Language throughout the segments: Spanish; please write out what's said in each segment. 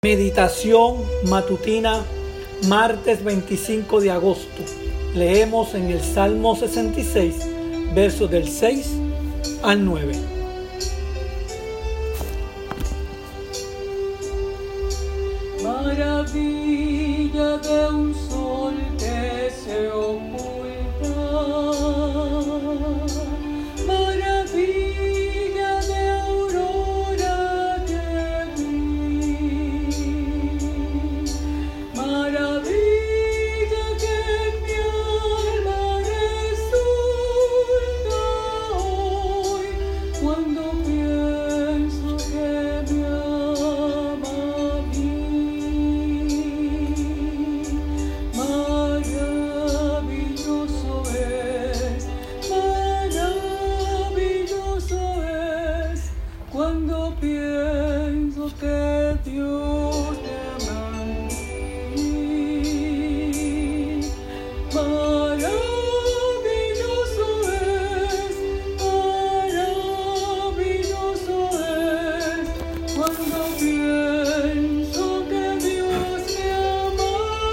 Meditación matutina, martes 25 de agosto. Leemos en el Salmo 66, versos del 6 al 9. Maravilla de un sol que se oculta, maravilla de aurora que vi, maravilla que en mi alma resulta hoy, cuando pienso que me ama a mí. Maravilloso es cuando pienso que Dios te ama a mí. Maravilloso es cuando pienso que Dios me ama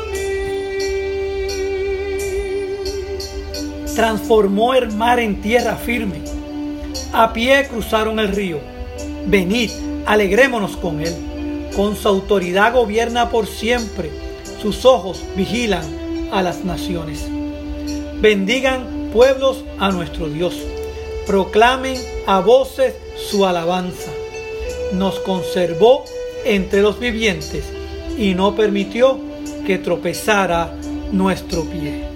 a mí. Transformó el mar en tierra firme. A pie cruzaron el río. Venid, alegrémonos con él. Con su autoridad gobierna por siempre. Sus ojos vigilan a las naciones. Bendigan pueblos a nuestro Dios. Proclamen a voces su alabanza. Nos conservó entre los vivientes y no permitió que tropezara nuestro pie.